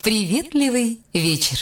Приветливый вечер.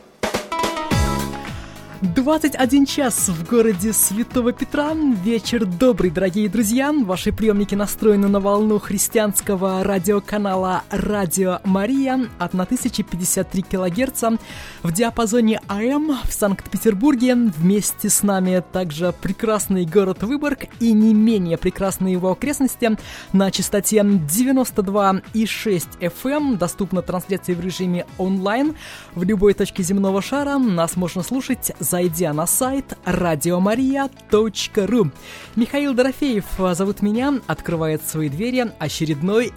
21 час в городе Святого Петра. Вечер добрый, дорогие друзья. Ваши приемники настроены на волну христианского радиоканала «Радио Мария» от 1053 килогерца в диапазоне АМ в Санкт-Петербурге. Вместе с нами также прекрасный город Выборг и не менее прекрасные его окрестности на частоте 92,6 FM. Доступна трансляция в режиме онлайн в любой точке земного шара. Нас можно слушать, зайдя на сайт radiomaria.ru. Михаил Дорофеев зовут меня, открывает свои двери очередной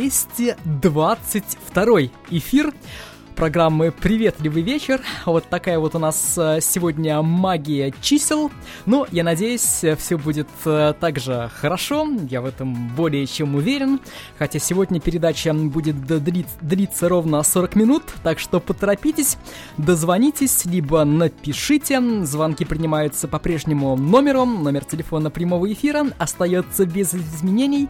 222 эфир программы «Приветливый вечер». Вот такая вот у нас сегодня магия чисел. Ну, я надеюсь, все будет так же хорошо. Я в этом более чем уверен. Хотя сегодня передача будет длиться ровно 40 минут, так что поторопитесь, дозвонитесь, либо напишите. Звонки принимаются по прежнему номеру. Номер телефона прямого эфира остается без изменений.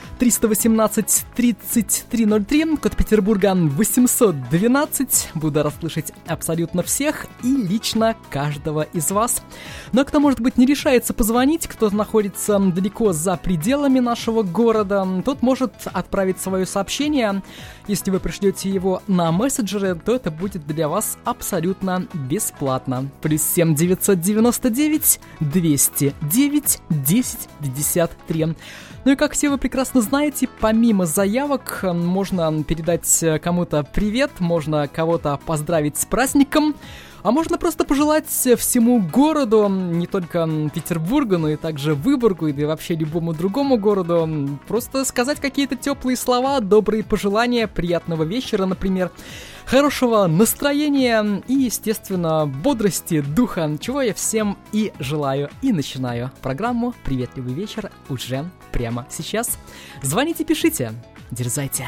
318-3303, код Петербурга 812. Буду расслышать абсолютно всех и лично каждого из вас. Но кто, может быть, не решается позвонить, кто находится далеко за пределами нашего города, тот может отправить свое сообщение. Если вы пришлете его на мессенджеры, то это будет для вас абсолютно бесплатно. +7 999 209 1053. Ну и как все вы прекрасно знаете, помимо заявок можно передать кому-то привет, можно кого-то поздравить с праздником, а можно просто пожелать всему городу, не только Петербургу, но и также Выборгу, и вообще любому другому городу, просто сказать какие-то теплые слова, добрые пожелания, приятного вечера, например, хорошего настроения и, естественно, бодрости духа, чего я всем и желаю. И начинаю программу «Приветливый вечер» уже прямо сейчас. Звоните, пишите, дерзайте.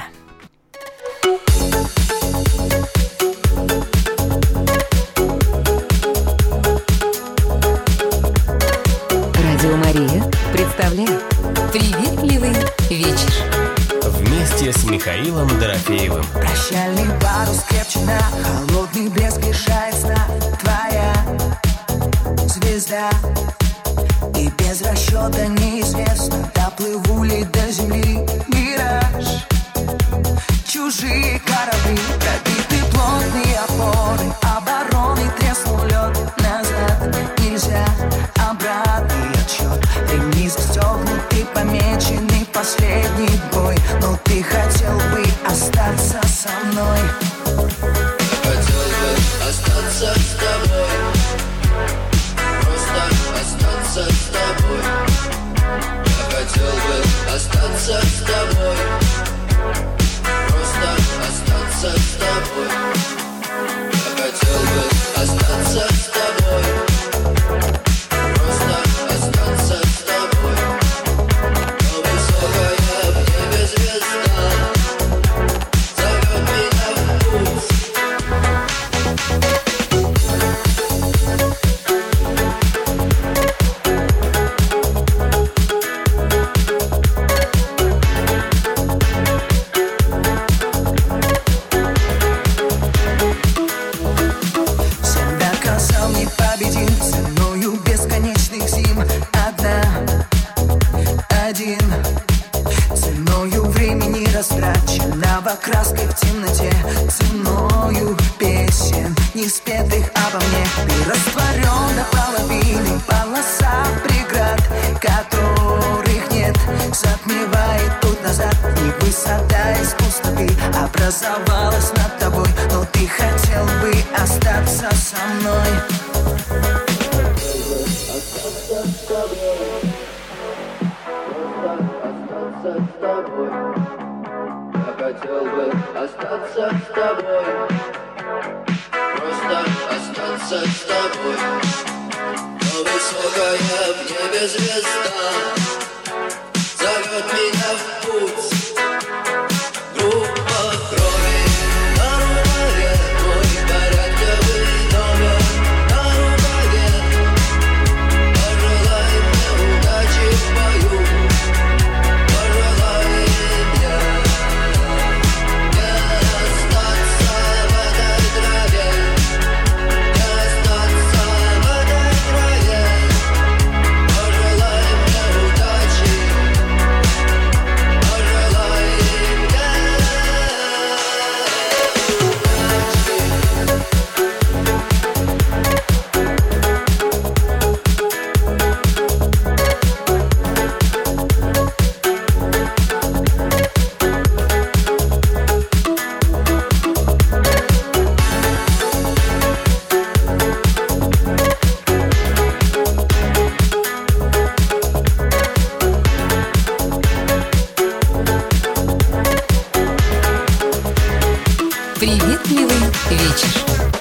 Радио Мария представляет «Приветливый вечер». Вместе с Михаилом Дорофеевым. Прощальный парус крепче на холодный блеск лишает сна. Твоя звезда, и без расчета неизвестно, доплыву ли до земли. Мираж, чужие корабли, пробиты плотные опоры, обороны треснул лед. Назад нельзя, обратный отсчет, ремни застегнуты, помеченный последний бой. Но ты хотел бы остаться со мной. Хотел бы остаться с тобой, просто остаться с тобой. Я хотел бы остаться с тобой, просто остаться с тобой. Я хотел бы остаться с тобой, просто остаться с тобой. Но высокая в небе звезда зовет меня в путь. Краской в темноте, ценою песен неспетых обо мне. Ты растворен до половины, полоса преград, которых нет, затмевает тут назад. И высота из пустоты образовалась над тобой, но ты хотел бы остаться со мной. Остаться с тобой, просто остаться с тобой. Хотел бы остаться с тобой, просто остаться с тобой. Но высокая в небе звезда зовет меня в путь. Группа крови на рукаве, мой порядковый номер на рукаве. Пожелай мне удачи в бою, пожелай мне остаться в Приветливый вечер.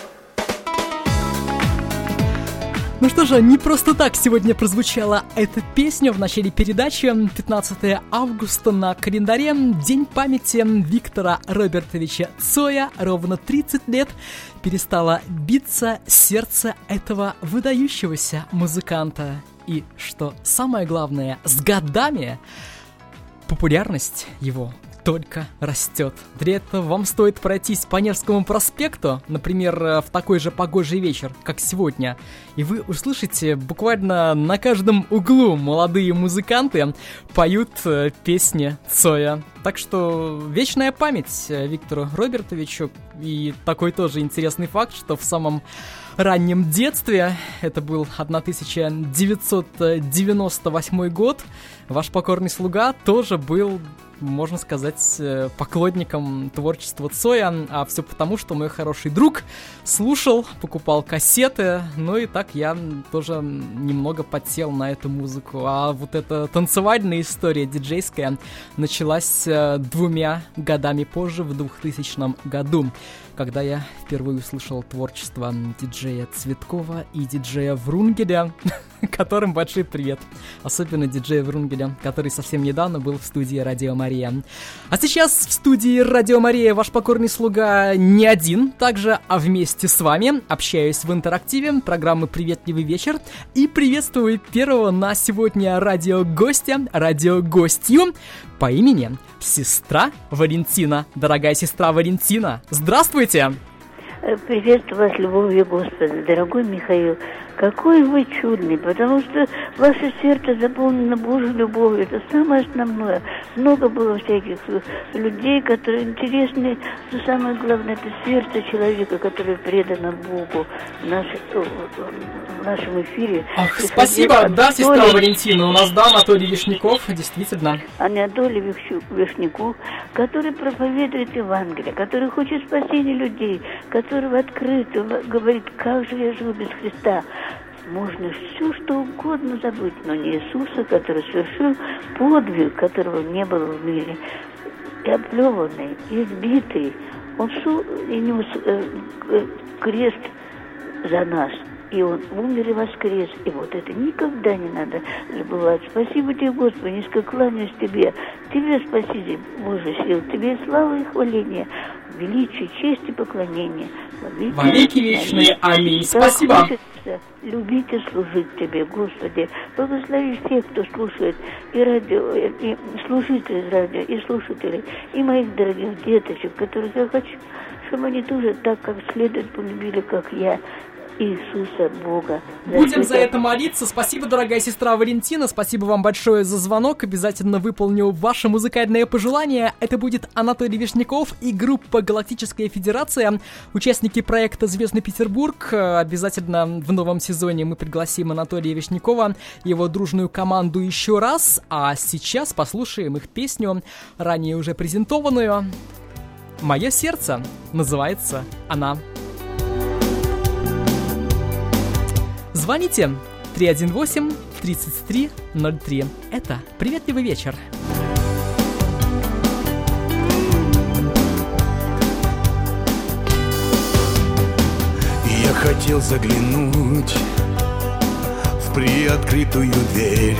Ну что же, не просто так сегодня прозвучала эта песня в начале передачи. 15 августа на календаре, День памяти Виктора Робертовича Цоя. Ровно 30 лет перестало биться сердце этого выдающегося музыканта. И что самое главное, с годами популярность его только растет. Для этого вам стоит пройтись по Невскому проспекту, например, в такой же погожий вечер, как сегодня, и вы услышите буквально на каждом углу молодые музыканты поют песни Цоя. Так что вечная память Виктору Робертовичу. И такой тоже интересный факт, что в самом раннем детстве, это был 1998 год, ваш покорный слуга тоже был, можно сказать, поклонником творчества Цоя, а все потому, что мой хороший друг слушал, покупал кассеты, ну и так я тоже немного подсел на эту музыку. А вот эта танцевальная история диджейская началась 2 годами позже, в 2000 году, когда я впервые услышал творчество диджея Цветкова и диджея Врунгеля, которым большой привет. Особенно диджея Врунгеля, который совсем недавно был в студии Радио Мария. А сейчас в студии Радио Мария ваш покорный слуга не один, также, а вместе с вами общаюсь в интерактиве программы «Приветливый вечер» и приветствую первого на сегодня радиогостя, радиогостью по имени сестра Валентина. Дорогая сестра Валентина, здравствуйте! Приветствую вас, любовью Господа, дорогой Михаил. Какой вы чудный, потому что ваше сердце заполнено Божьей любовью. Это самое основное. Много было всяких людей, которые интересны, но самое главное, это сердце человека, которое предано Богу в нашем эфире. Ах, спасибо, да, сестра Валентина. У нас, да, Анатолий Вишняков, действительно. Анатолий Вишняков, который проповедует Евангелие, который хочет спасения людей, который открыто говорит, как же я живу без Христа. Можно все, что угодно забыть, но не Иисуса, который совершил подвиг, которого не было в мире. И оплеванный, избитый, он нес крест за нас. И он умер и воскрес. И вот это никогда не надо забывать. Спасибо тебе, Господи, низко кланяюсь тебе. Тебе, Спаситель, Божий сил. Тебе слава и хваление, величие, честь и поклонение. Во веки вечные. Аминь. Спасибо. Любить и служить тебе, Господи. Благослови всех, кто слушает и радио, и слушателей радио, и слушателей, и моих дорогих деточек, которых я хочу, чтобы они тоже так, как следует, полюбили, как я, Иисуса Бога. Будем за это молиться. Спасибо, дорогая сестра Валентина. Спасибо вам большое за звонок. Обязательно выполню ваше музыкальное пожелание. Это будет Анатолий Вишняков и группа «Галактическая Федерация», участники проекта «Звездный Петербург». Обязательно в новом сезоне мы пригласим Анатолия Вишнякова и его дружную команду еще раз. А сейчас послушаем их песню, ранее уже презентованную. «Мое сердце» называется она. Звоните 318-3303. Это «Приветливый вечер». Я хотел заглянуть в приоткрытую дверь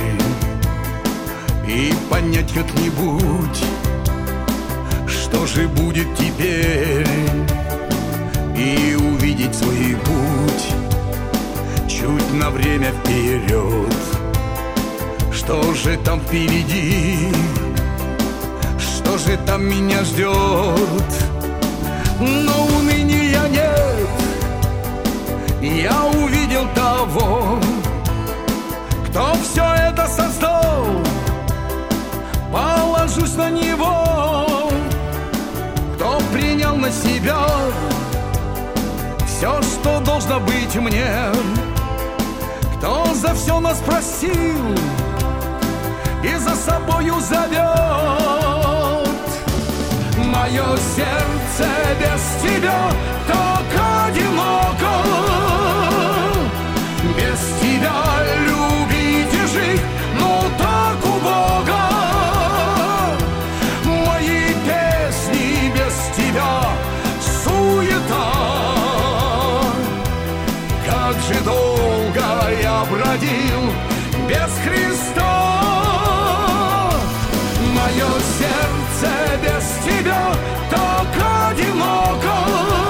и понять как-нибудь, что же будет теперь, и увидеть свой путь чуть на время вперед. Что же там впереди? Что же там меня ждет? Но уныния нет. Я увидел того, кто все это создал. Положусь на него, кто принял на себя все, что должно быть мне, кто за все нас просил и за собою зовет. Мое сердце без тебя так одиноко, без тебя любить и жить, но так убого. Мои песни без тебя суета, как же долго я бродил без Христа. Мое сердце без тебя так одиноко.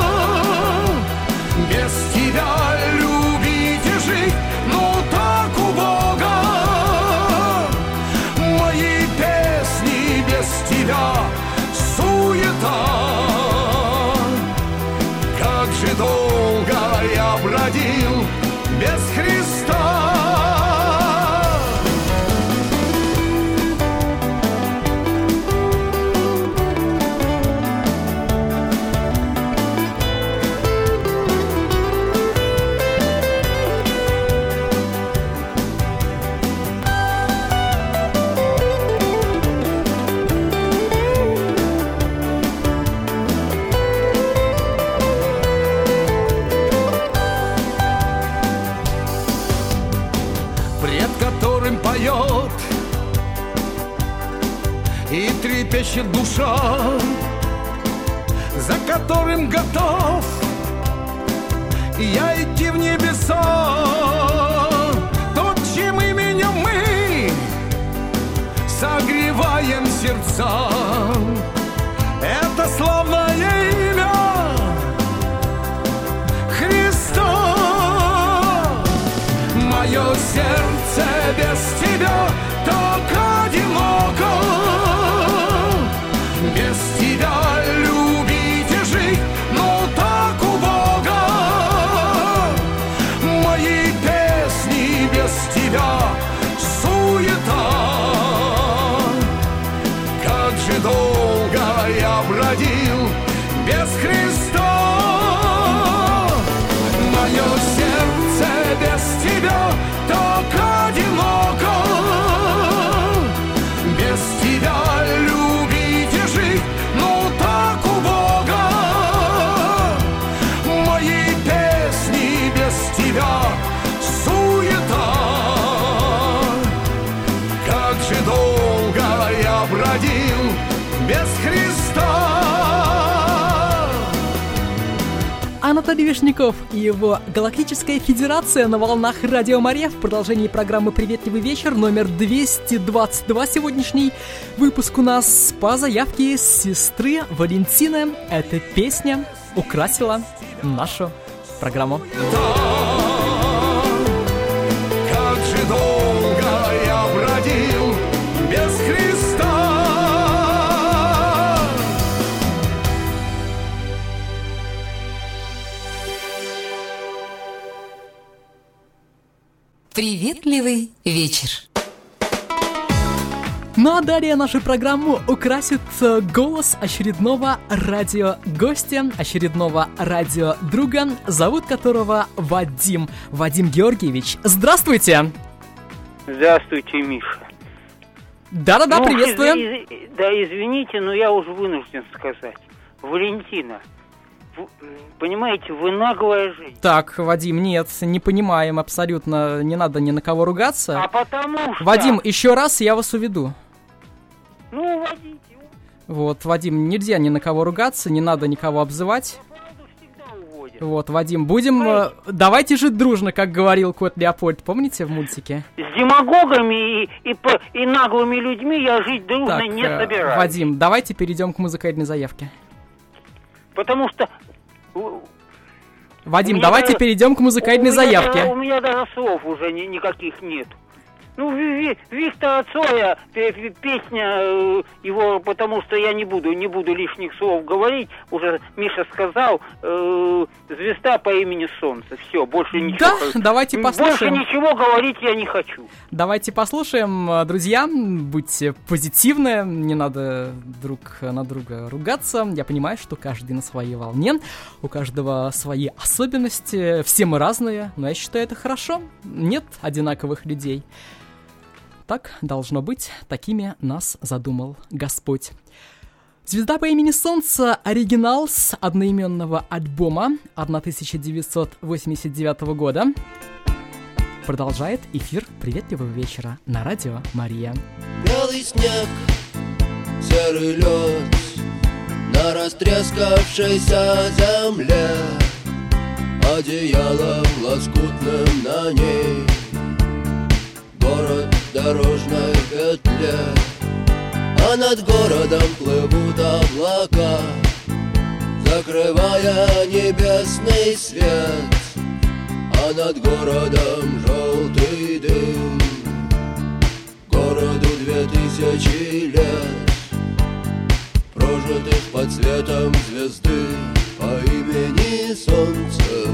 Без тебя любить и жить, ну так убого. Мои песни без тебя суета. Как же долго я бродил без Христа. Поет и трепещет душа, за которым готов я идти в небеса. Тот, чьим именем мы согреваем сердца, это славное имя Христа. Мое сердце без тебя так одиноко. Без тебя любить и жить, но так убого. Мои песни без тебя суета. Как же долго я бродил без Христа. Мое сердце без тебя так одиноко. Без тебя любить и жить, ну так убого. Мои песни без тебя суета. Как же долго я бродил без Христа. Анатолий Вишняков и его Галактическая Федерация на волнах Радио Мария в продолжении программы «Приветливый вечер» номер 222. Сегодняшний выпуск у нас по заявке сестры Валентины. Эта песня украсила нашу программу. Как же долго я бродил без Христа. Приветливый вечер. Ну а далее нашу программу украсит голос очередного радиогостя, очередного радиодруга, зовут которого Вадим. Вадим Георгиевич, здравствуйте! Здравствуйте, Миша. Да-да-да, приветствую. Извините, но я уже вынужден сказать. Валентина, понимаете, вы наглая жизнь. Так, Вадим, нет, не понимаем абсолютно, не надо ни на кого ругаться. А потому что... Вадим, еще раз я вас уведу. Ну, водите. Вот, Вадим, нельзя ни на кого ругаться, не надо никого обзывать. Вот, Вадим, будем... давайте жить дружно, как говорил кот Леопольд, помните в мультике? С демагогами и наглыми людьми я жить дружно так, не собираюсь. Вадим, давайте перейдем к музыкальной заявке. Потому что... Вадим, давайте перейдем к музыкальной заявке. У меня даже слов уже никаких нет. Ну, Виктора Цоя, песня его, потому что я не буду лишних слов говорить. Уже Миша сказал, звезда по имени Солнце. Все, больше ничего. Да, давайте послушаем. Больше ничего говорить я не хочу. Давайте послушаем, друзья. Будьте позитивны, не надо друг на друга ругаться. Я понимаю, что каждый на своей волне, у каждого свои особенности, все мы разные, но я считаю, это хорошо. Нет одинаковых людей. Так должно быть, такими нас задумал Господь. «Звезда по имени Солнце» — оригинал с одноименного альбома 1989 года. Продолжает эфир «Приветливого вечера» на радио Мария. Белый снег, серый лед на растрескавшейся земле. одеялом лоскутным на ней. Город в дорожной петле, а над городом плывут облака, закрывая небесный свет, а над городом желтый дым. Городу 2000 лет, прожитых под светом звезды по имени Солнце.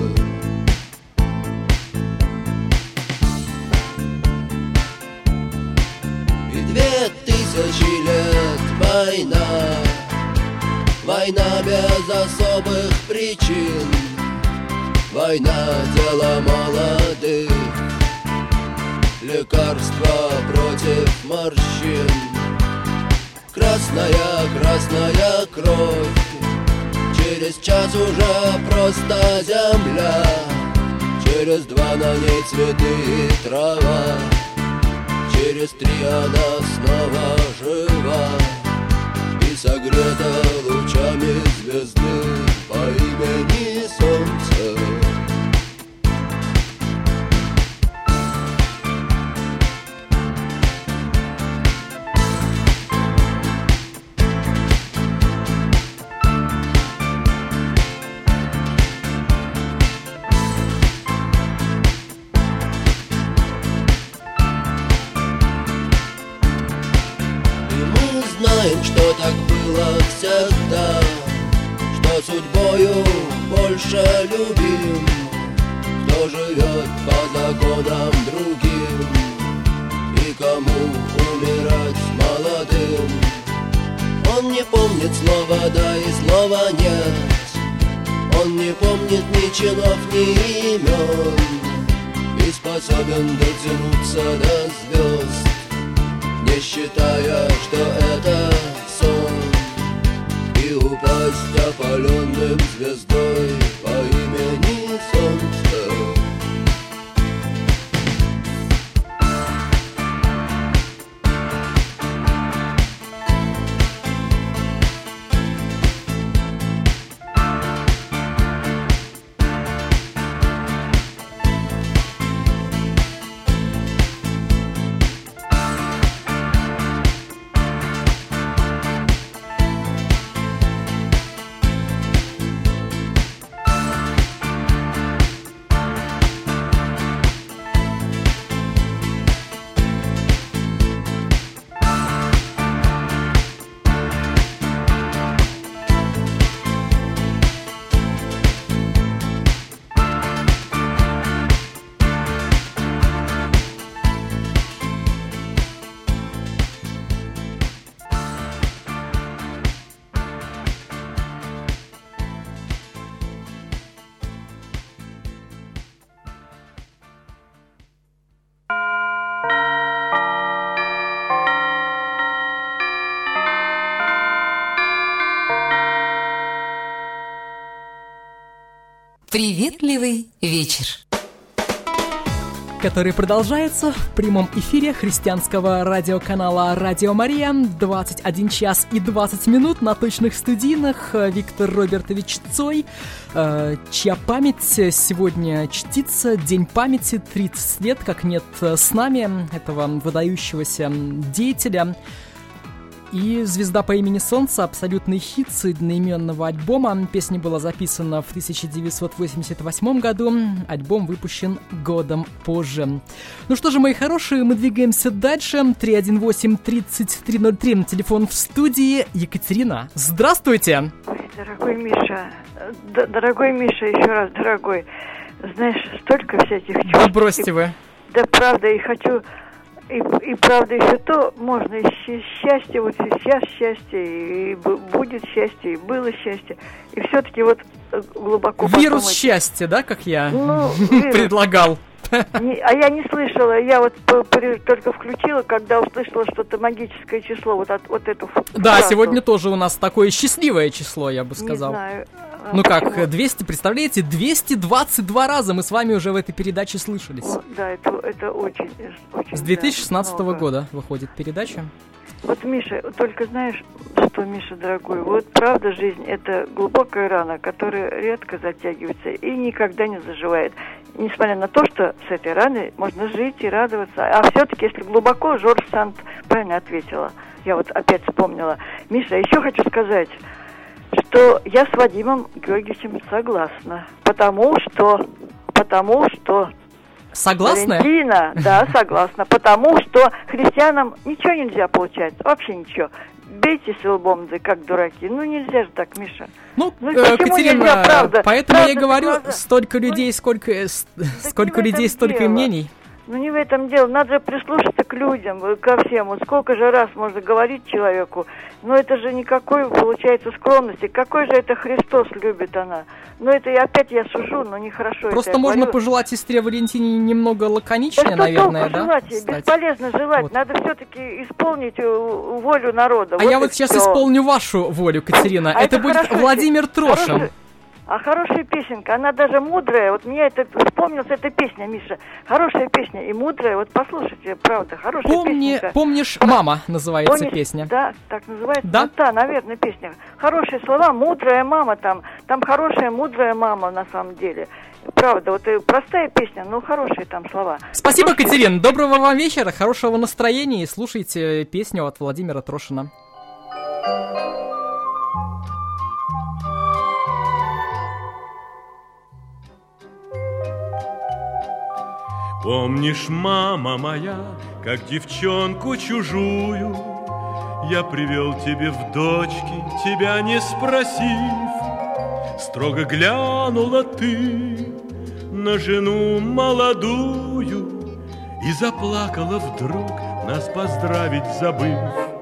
И 2000 лет война, война без особых причин, война дело молодых, лекарства против морщин. Красная, красная кровь, через час уже просто земля, через 2 на ней цветы и трава, через 3 она снова жива и согрета лучами звезды по имени Солнце. Знаем, что так было всегда, что судьбою больше любим, кто живет по законам другим, и кому умирать молодым. Он не помнит слова «да» и слова «нет», он не помнит ни чинов, ни имен, и способен дотянуться до звезд, не считая, что это сон, и упасть опаленным звездой по имени Солнце. Приветливый вечер, который продолжается в прямом эфире христианского радиоканала «Радио Мария». 21 час и 20 минут на точных студийных. Виктор Робертович Цой, чья память сегодня чтится. День памяти, 30 лет, как нет с нами этого выдающегося деятеля. И «Звезда по имени Солнце» — абсолютный хит с одноименного альбома. Песня была записана в 1988 году. Альбом выпущен годом позже. Ну что же, мои хорошие, мы двигаемся дальше. 318-3303, телефон в студии. Екатерина, здравствуйте! Ой, дорогой Миша, еще раз, дорогой. Знаешь, столько всяких чувств. Да бросьте вы. Да, правда, и хочу... И правда еще то, можно и счастье, вот сейчас счастье, и будет счастье, и было счастье. И все-таки вот глубоко вирус подумать. Счастья, да, как я предлагал? А я не слышала, я вот только включила, когда услышала что-то магическое число, вот эту Да, фразу. сегодня тоже у нас такое счастливое число, я бы сказал. Не знаю. Ну как, 200, представляете, 222 раза мы с вами уже в этой передаче слышались. Да, это очень С 2016 года выходит передача. Вот, Миша, только знаешь, что, Миша, дорогой, вот правда жизнь – это глубокая рана, которая редко затягивается и никогда не заживает. Несмотря на то, что с этой раной можно жить и радоваться. А все-таки, если глубоко, Жорж Санд правильно ответила. Я вот опять вспомнила. Миша, еще хочу сказать, что я с Вадимом Георгиевичем согласна. Потому что... Согласна? Валентина, да, согласна. Потому что христианам ничего нельзя получать. Вообще ничего. Бейтесь лбом, да как дураки. Ну, нельзя же так, Миша. Катерина, нельзя, правда? Поэтому Правда, я и говорю, правда. Столько людей, сколько людей, столько и мнений. Ну, не в этом дело. Надо же прислушаться к людям, ко всем. Вот сколько же раз можно говорить человеку. Но это же никакой, получается, скромности. Какой же это Христос любит она? Ну, это опять я сужу, но нехорошо. Просто можно пожелать сестре Валентине немного лаконичнее, да наверное, да? Желать ей? Бесполезно желать. Вот. Надо все-таки исполнить волю народа. А вот я вот сейчас исполню вашу волю, Катерина. Это будет Владимир Трошин. А хорошая песенка, она даже мудрая. Вот мне это вспомнилась эта песня, Миша. Хорошая песня и мудрая. Вот послушайте, правда, хорошая песенка. Помнишь, «Мама» называется песня. Да, так называется. Да? Ну, да, наверное, песня. Хорошие слова, мудрая мама там. Там хорошая, мудрая мама на самом деле. Правда, вот простая песня, но хорошие там слова. Спасибо, Катерина. Доброго вам вечера, хорошего настроения. И слушайте песню от Владимира Трошина. Помнишь, мама моя, как девчонку чужую я привел тебе в дочки, тебя не спросив. Строго глянула ты на жену молодую и заплакала вдруг, нас поздравить забыв.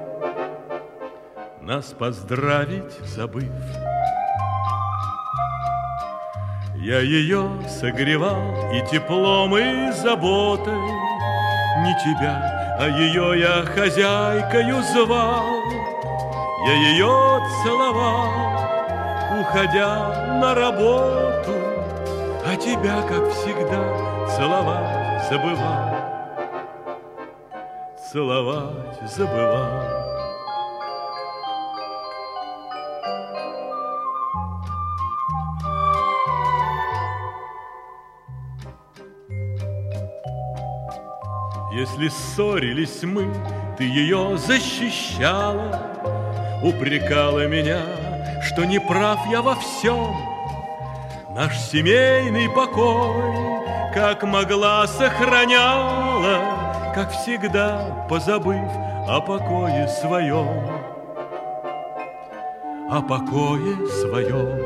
Нас поздравить забыв. Я ее согревал и теплом, и заботой, не тебя, а ее я хозяйкою звал. Я ее целовал, уходя на работу, а тебя, как всегда, целовать забывал. Целовать забывал. Если ссорились мы, ты ее защищала, упрекала меня, что не прав я во всем. Наш семейный покой, как могла, сохраняла, как всегда, позабыв о покое своем. О покое своем.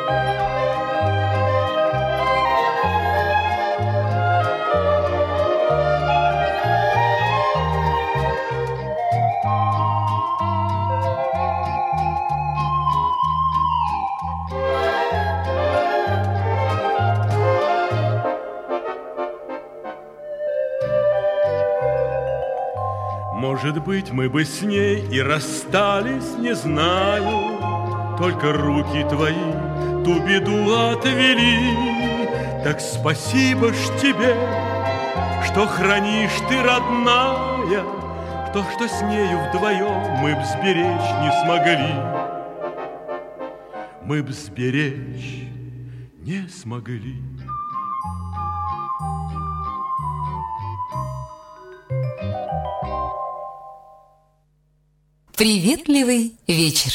Может быть, мы бы с ней и расстались, не знаю, только руки твои ту беду отвели. Так спасибо ж тебе, что хранишь ты, родная, то, что с нею вдвоем мы б сберечь не смогли. Мы б сберечь не смогли. Приветливый вечер,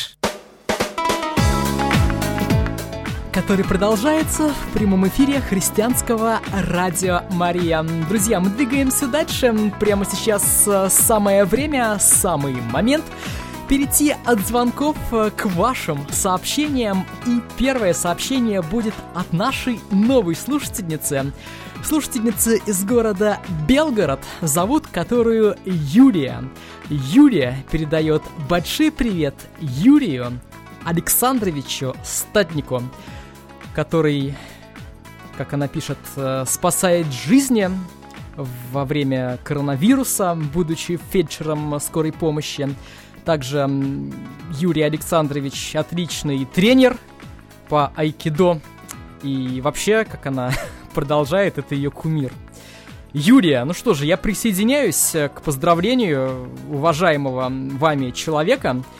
который продолжается в прямом эфире христианского радио Мария. Друзья, мы двигаемся дальше. Прямо сейчас самое время, самый момент перейти от звонков к вашим сообщениям. И первое сообщение будет от нашей новой слушательницы. Слушательница из города Белгород, зовут которую Юлия. Юлия передает большой привет Юрию Александровичу Статнику, который, как она пишет, спасает жизни во время коронавируса, будучи фельдшером скорой помощи. Также Юрий Александрович отличный тренер по айкидо. И вообще, как она продолжает, это ее кумир. Юлия, ну что же, я присоединяюсь к поздравлению уважаемого вами человека,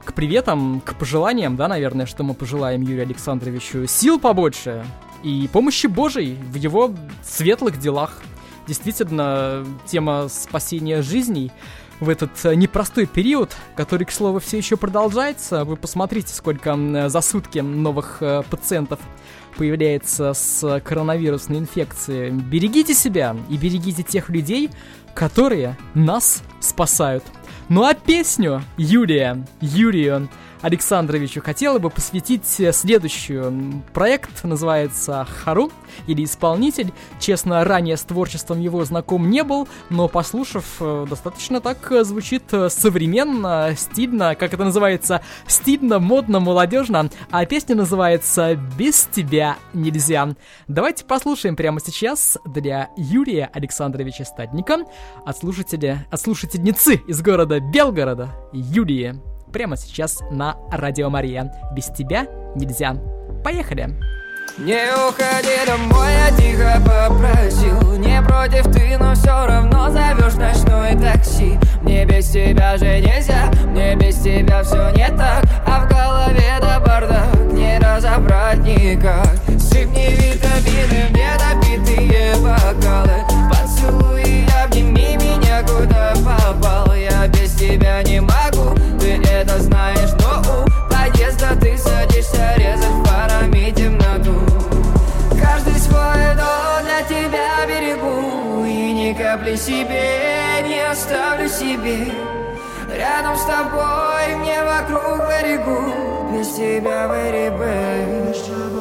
к приветам, к пожеланиям, да, наверное, что мы пожелаем Юрию Александровичу сил побольше и помощи Божией в его светлых делах. Действительно, тема спасения жизней в этот непростой период, который, к слову, все еще продолжается. Вы посмотрите, сколько за сутки новых пациентов появляется с коронавирусной инфекцией. Берегите себя и берегите тех людей, которые нас спасают. Ну а песню Юрию Александровичу хотела бы посвятить следующую. Проект называется «Хару» или «Исполнитель». Честно, ранее с творчеством его знаком не был, но послушав, достаточно так звучит современно, стильно, как это называется, стильно, модно, молодежно. А песня называется «Без тебя нельзя». Давайте послушаем прямо сейчас для Юрия Александровича Стадника от слушательницы из города Белгорода Юлии. Прямо сейчас на Радио Мария. Без тебя нельзя. Поехали! Не уходи домой, я тихо попросил. Не против ты, но все равно зовешь ночное такси. Мне без тебя же нельзя, мне без тебя все не так. А в голове да бардак, не разобрать никак. Сыпни витамины, мне допитые бокалы. Поцелуй, обними меня, куда попал. Я без тебя не могу, ты это знаешь, но у подъезда ты садишься резать фарами темноту. Каждый свой дом для тебя берегу, и ни капли себе не оставлю себе. Рядом с тобой мне вокруг берегу, без тебя выребы.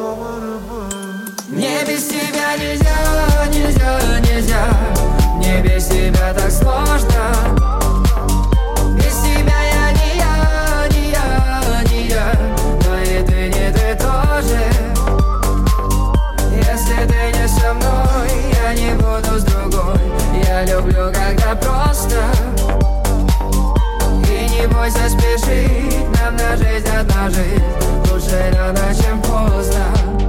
Мне без тебя нельзя, нельзя, нельзя. Мне без тебя так сложно. Без тебя я не я, не я, не я. Но и ты не ты тоже. Если ты не со мной, я не буду с другой. Я люблю, когда просто. И не бойся спешить, нам на жизнь одна жизнь. Лучше рано, чем поздно.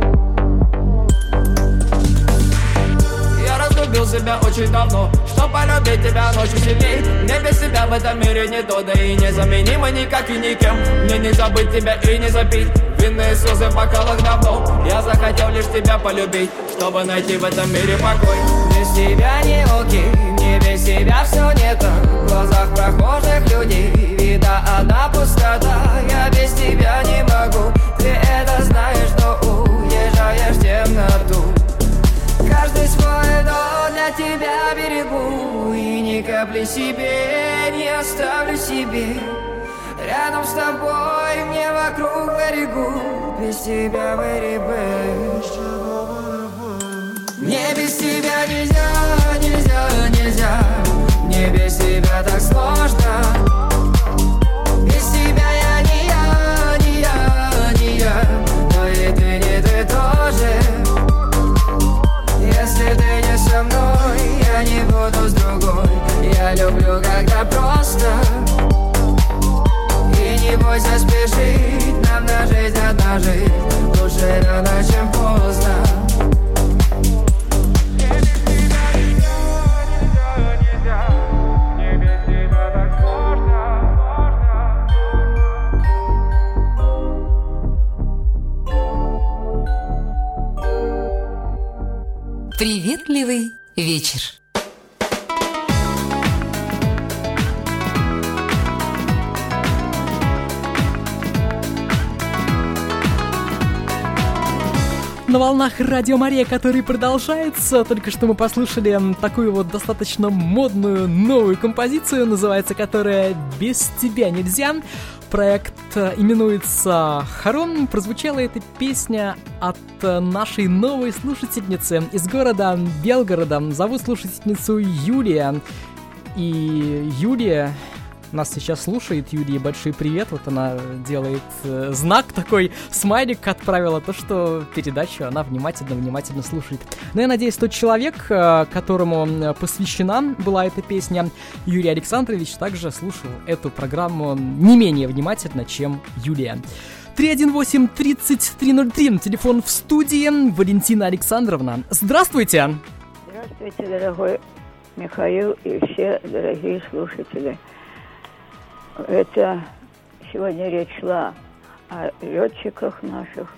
Любил себя очень давно, что полюбить тебя ночью сильней. Мне без тебя в этом мире не то, да и незаменимо никак и никем. Мне не забыть тебя и не запить винные слезы в бокалах давно. Я захотел лишь тебя полюбить, чтобы найти в этом мире покой. Без тебя не окей, мне без тебя все не так. В глазах прохожих людей вида одна пустота. Я без тебя не могу, ты это знаешь, но уезжаешь в темноту. Каждый свой дом для тебя берегу, и ни капли себе не оставлю себе. Рядом с тобой мне вокруг берегу, без тебя выребы. Мне без тебя нельзя, нельзя, нельзя. Мне без тебя так сложно. Без тебя я не я, не я, не я. Но и ты не ты тоже. Если ты не со мной, я не буду с другой. Я люблю, когда просто. И не бойся спешить, нам на жизнь одна жизнь. Лучше рано, чем поздно. Приветливый вечер. На волнах Радио Мария, который продолжается. Только что мы послушали такую вот достаточно модную новую композицию, называется которая «Без тебя нельзя». Проект именуется «Харон». Прозвучала эта песня от нашей новой слушательницы из города Белгорода. Зовут слушательницу Юлия. И Юлия нас сейчас слушает. Юлии большой привет. Вот она делает знак такой, смайлик отправила, то, что передачу она внимательно слушает. Но я надеюсь, тот человек, которому посвящена была эта песня, Юрий Александрович, также слушал эту программу не менее внимательно, чем Юлия. 318-3303, телефон в студии, Валентина Александровна. Здравствуйте! Здравствуйте, дорогой Михаил и все дорогие слушатели. Это сегодня речь шла о летчиках наших.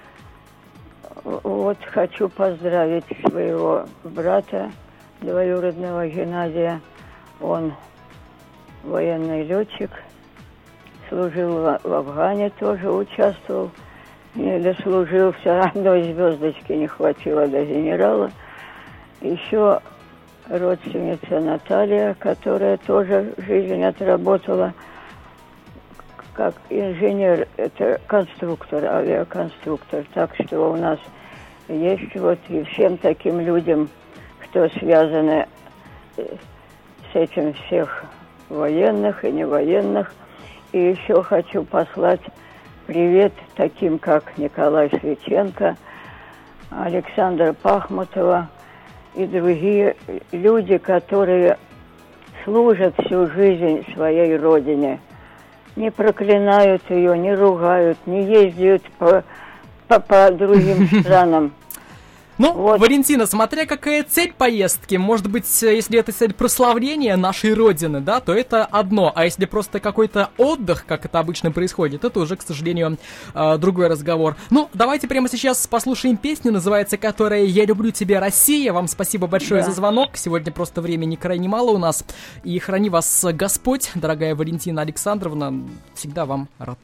Вот хочу поздравить своего брата, двоюродного Геннадия. Он военный летчик, служил в Афгане, тоже участвовал. Не дослужил, все одной звездочки не хватило до генерала. Еще родственница Наталья, которая тоже жизнь отработала как инженер, это конструктор, авиаконструктор. Так что у нас есть вот и всем таким людям, кто связаны с этим, всех военных и невоенных. И еще хочу послать привет таким, как Николай Свеченко, Александра Пахмутова и другие люди, которые служат всю жизнь своей родине. Не проклинают ее, не ругают, не ездят по другим странам. Ну, вот. Валентина, смотря какая цель поездки, может быть, если это цель прославления нашей Родины, да, то это одно, а если просто какой-то отдых, как это обычно происходит, это уже, к сожалению, другой разговор. Ну, давайте прямо сейчас послушаем песню, называется которая «Я люблю тебя, Россия». Вам спасибо большое за звонок, сегодня просто времени крайне мало у нас, и храни вас Господь, дорогая Валентина Александровна, всегда вам рад.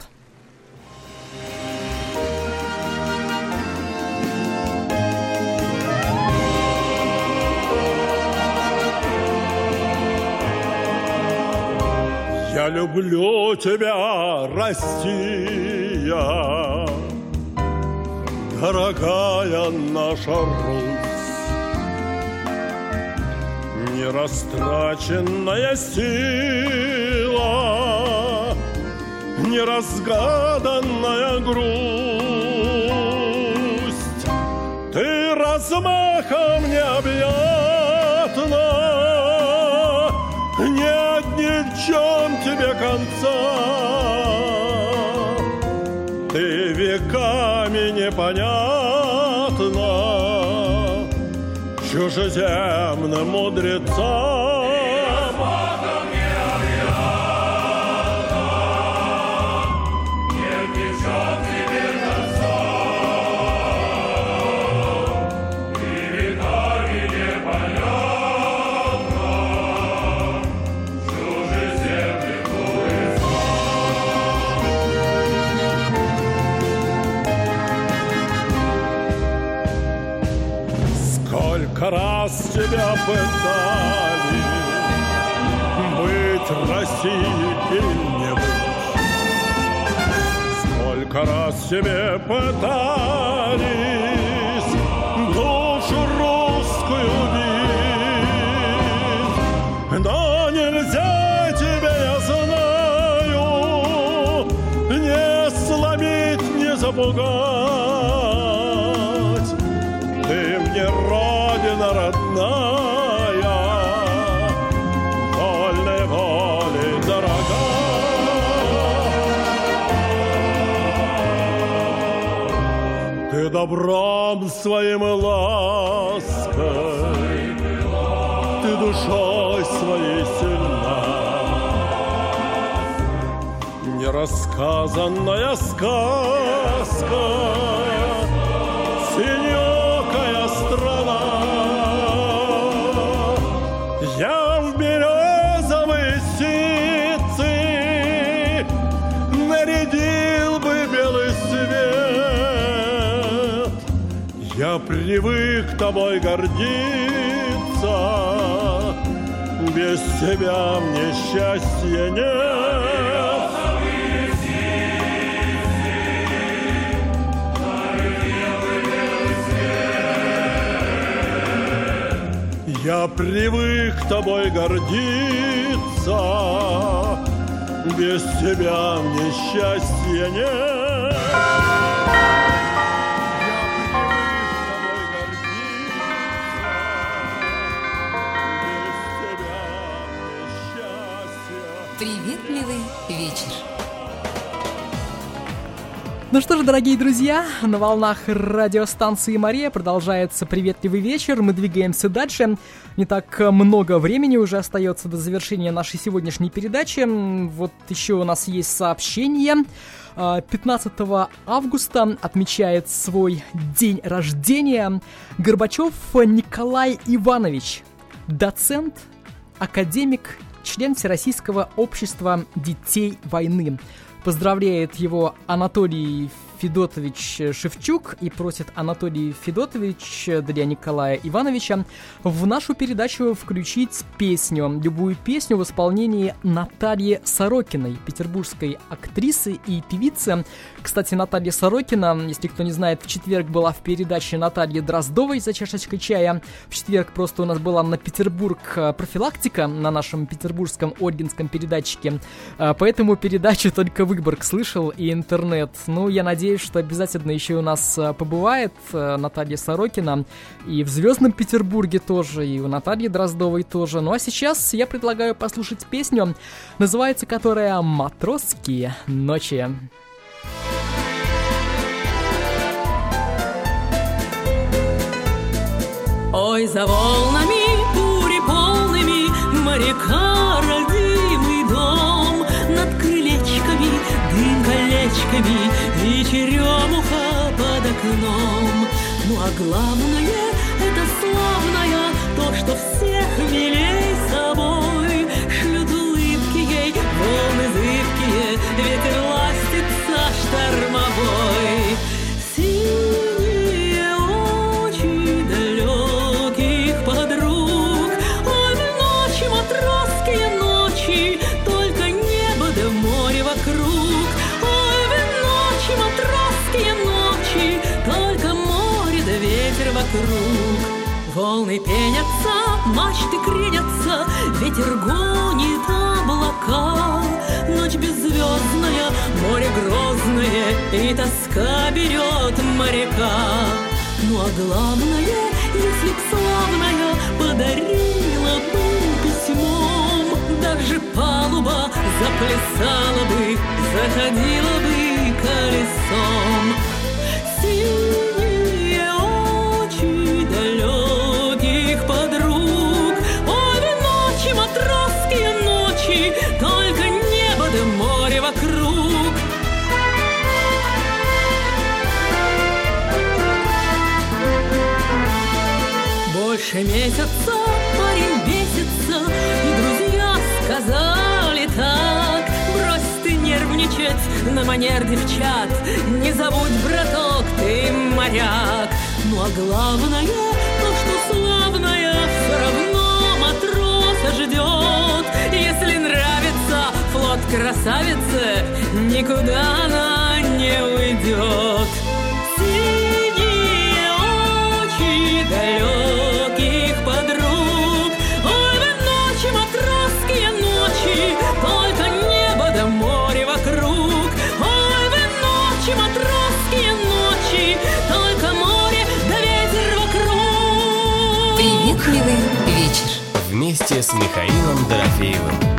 Я люблю тебя, Россия, дорогая наша Русь, нерастраченная сила, неразгаданная грусть. Ты размахом необъятна, нет ни в чем тебе конца. Ты веками непонятна чужеземным мудрецам. Сколько раз тебя пытали быть Россией или не быть. Сколько раз тебе пытались душу русскую убить. Но нельзя тебе, я знаю, не сломить, не запугать. Ты мне Родина родная, вольной волей дорога. Ты добром своим и лаской, ты душой своей сильна. Нерассказанная сказка, синёкая страна. Я в березовые ситцы нарядил бы белый свет. Я привык тобой гордиться, без тебя мне счастья нет. Я привык тобой гордиться, без тебя мне счастья нет. Приветливый вечер. Ну что же, дорогие друзья, на волнах радиостанции Мария продолжается приветливый вечер. Мы двигаемся дальше. Не так много времени уже остается до завершения нашей сегодняшней передачи. Вот еще у нас есть сообщение. 15 августа отмечает свой день рождения Горбачев Николай Иванович, доцент, академик, член Всероссийского общества детей войны. Поздравляет его Анатолий Федотович Шевчук и просит Анатолий Федотович для Николая Ивановича в нашу передачу включить песню, любую песню в исполнении Натальи Сорокиной, петербургской актрисы и певицы. Кстати, Наталья Сорокина, если кто не знает, в четверг была в передаче Натальи Дроздовой «За чашечкой чая». В четверг просто у нас была на Петербург профилактика на нашем петербургском Ольгинском передатчике, поэтому передачу только Выборг слышал и интернет. Ну, я надеюсь, что обязательно еще у нас побывает Наталья Сорокина и в Звездном Петербурге тоже, и у Натальи Дроздовой тоже. Ну а сейчас я предлагаю послушать песню, называется которая «Матросские ночи». Ой, за волнами, бури полными, моряка родимый дом, над крылечками, дым колечками и черемуха под окном. Ну а главное, это славное, то, что всех милей собой шлют улыбки ей, волны зыбкие, ветер ластится штормовой. Синие очи далеких подруг, ой, ночи, матросские ночи, только небо да море вокруг. Ой, ночи, матросские ночи, только море да ветер вокруг. Волны пенятся, мачты кренятся, ветер гонит облака. Ночь беззвездная, море грозное, и тоска берет моряка. Ну а главное, если б славная подарила бы письмом, даже палуба заплясала бы, заходила бы колесом. Синие очи далеких подруг, ой, ночи, матросские ночи, только небо да море вокруг. Больше месяца парень бесится, и друзья сказали так: брось ты нервничать на манер девчат, не забудь, браток, ты моряк. Ну а главное, то, что славное, все равно матроса ждет. Если нравится флот красавицы, никуда она не уйдет. Синие очи далеких подруг, ой, вы ночи, матросские ночи, только небо да море вокруг. Ой, вы ночи, матросские ночи, только море да ветер вокруг. Приветливый вечер. Вместе с Михаилом Дорофеевым.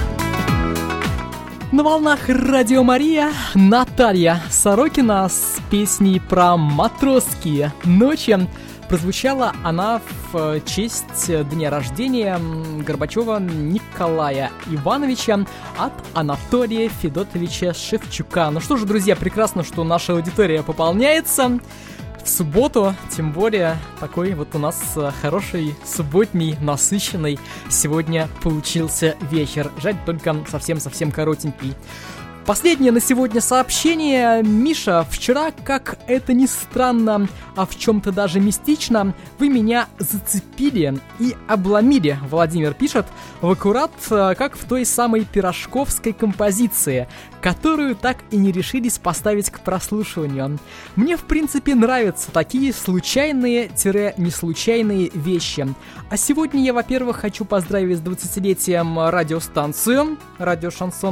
На волнах Радио Мария Наталья Сорокина с песней про матросские ночи. Прозвучала она в честь дня рождения Горбачева Николая Ивановича от Анатолия Федотовича Шевчука. Ну что же, друзья, прекрасно, что наша аудитория пополняется. В субботу, тем более, такой вот у нас хороший, субботний, насыщенный сегодня получился вечер. Жаль, только совсем-совсем коротенький. Последнее на сегодня сообщение. Миша, вчера, как это ни странно, а в чем-то даже мистично, вы меня зацепили и обломили, Владимир пишет, в аккурат, как в той самой пирожковской композиции, которую так и не решились поставить к прослушиванию. Мне, в принципе, нравятся такие случайные-неслучайные вещи. А сегодня я, во-первых, хочу поздравить с 20-летием радиостанцию «Радио Шансон».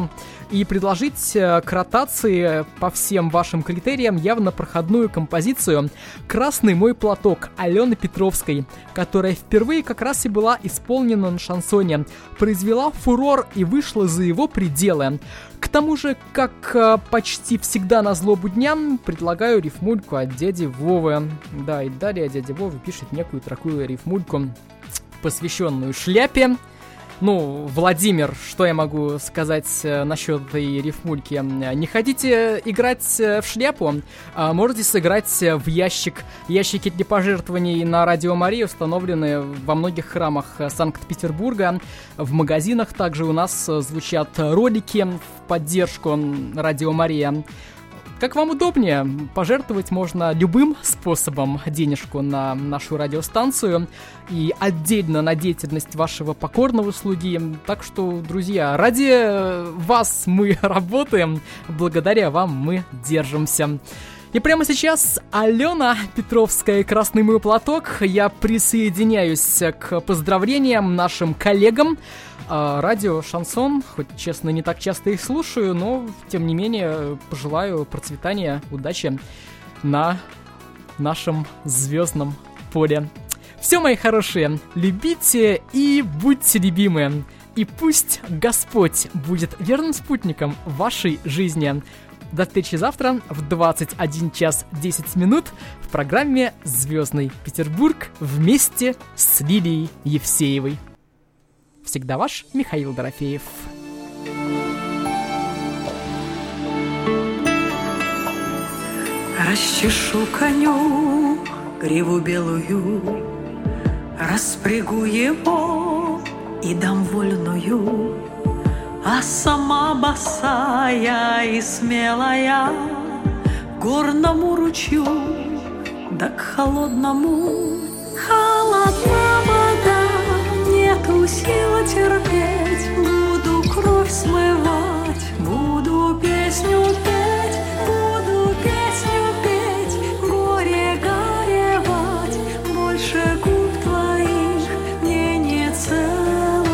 и предложить к ротации по всем вашим критериям явно проходную композицию «Красный мой платок» Алены Петровской, которая впервые как раз и была исполнена на шансоне, произвела фурор и вышла за его пределы. К тому же, как почти всегда на злобу дня, предлагаю рифмульку от дяди Вовы. Да, и далее дядя Вова пишет некую такую рифмульку, посвященную шляпе. Ну, Владимир, что я могу сказать насчет этой рифмульки? Не хотите играть в шляпу? Можете сыграть в ящик. Ящики для пожертвований на Радио Мария установлены во многих храмах Санкт-Петербурга. В магазинах также у нас звучат ролики в поддержку Радио Мария. Как вам удобнее, пожертвовать можно любым способом денежку на нашу радиостанцию и отдельно на деятельность вашего покорного слуги. Так что, друзья, ради вас мы работаем, благодаря вам мы держимся. И прямо сейчас Алена Петровская, «Красный мой платок». Я присоединяюсь к поздравлениям нашим коллегам. Радио «Шансон», хоть, честно, не так часто их слушаю, но, тем не менее, пожелаю процветания, удачи на нашем звездном поле. Все, мои хорошие, любите и будьте любимы. И пусть Господь будет верным спутником вашей жизни. До встречи завтра в 21 час 10 минут в программе «Звездный Петербург» вместе с Лилией Евсеевой. Всегда ваш Михаил Дорофеев. Расчешу коню гриву белую, распрягу его и дам вольную, а сама босая и смелая к горному ручью, да к холодному. Холодна вода, нету силы терпеть, буду кровь смывать, буду песню петь, горе горевать, больше губ твоих мне не целовать.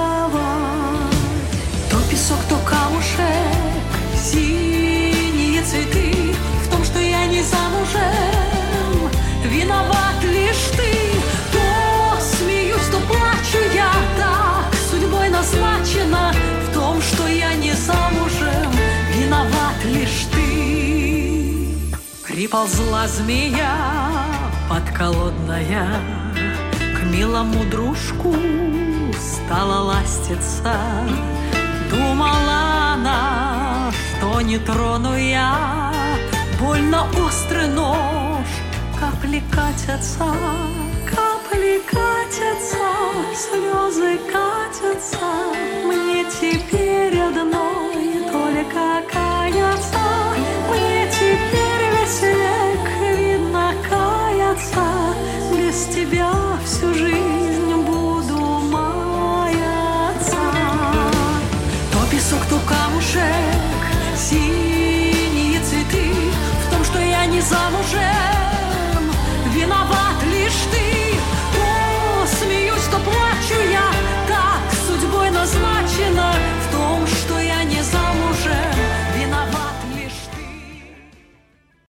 То песок, то камушек, синие цветы, в том, что я не замужем, виноват лишь ты. То смеюсь, то плачу я, так судьбой назначено, в том, что я не замужем, виноват лишь ты. Приползла змея подколодная к милому дружку, стала ластиться. Думала она, что не трону я, больно острый нож, капли катятся, слезы катятся, мне теперь одно